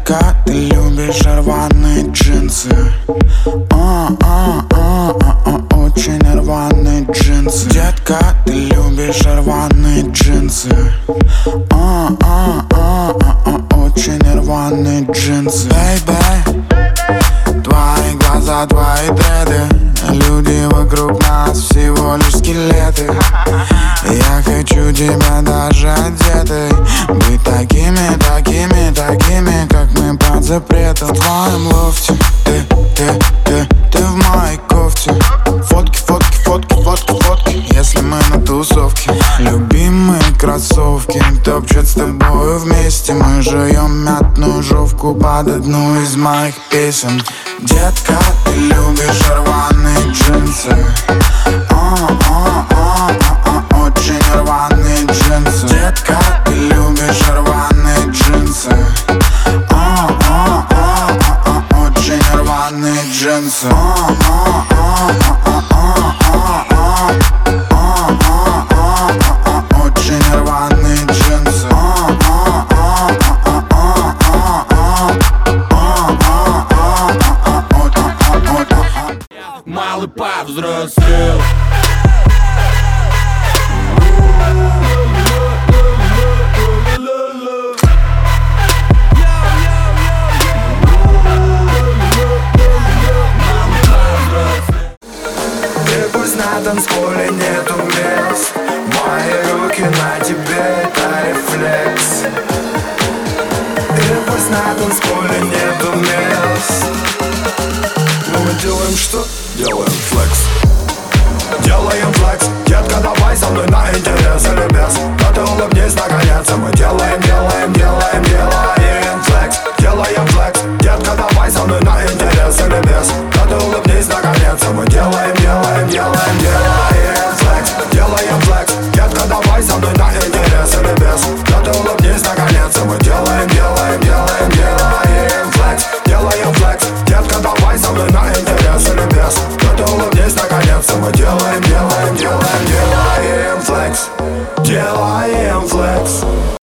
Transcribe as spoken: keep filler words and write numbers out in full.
Детка, ты любишь рваные джинсы. а, а, а, а, а, Очень рваные джинсы. Детка, ты любишь рваные джинсы. а, а, а, а, а, Очень рваные джинсы. Бэйбэй, твои глаза, твои дреды. Люди вокруг нас всего лишь скелеты. Я хочу тебя даже одетой. Быть такими, такими, такими, как мы под запретом. В твоем лофте ты, ты, ты, ты в моей кофте. Фотки, фотки, фотки, фотки, фотки, если мы на тусовке. Любимые кроссовки топчут с тобою вместе. Мы жуем мятную жовку под одну из моих песен. Детка, ты любишь рваные джинсы. а, а, а, а, а, Очень рваные джинсы. Детка, ты любишь рваные джинсы. а, а, а, а, а, Очень рваные джинсы. а, а, а, а, а, а, а, а, а, а, а, Очень рваные джинсы. а, а, а, а, а, а, а, Малый повзрослел. Ты пусть на танцполе нету мест. Мои руки на тебе, это рефлекс. Ты пусть на танцполе нету мест. Но мы делаем что? Делаем флекс. Делаем флекс. Детка, давай со мной на интерес или без. Да ты улыбнись наконец. Мы делаем, делаем, делаем, делаем флекс. Делаем флекс. Детка, давай со мной на интерес или без. Да ты улыбнись наконец. Мы делаем, делаем, делаем, делаем флекс. Делаем флекс. Детка, давай со мной на интерес или без. Да ты улыбнись наконец. Мы делаем, делаем, делаем, делаем флекс. Делаем флекс. Детка, давай со мной на интерес или без. Да ты улыбнись наконец. Мы делаем, делаем, делаем, делаем флекс. Делаем флекс.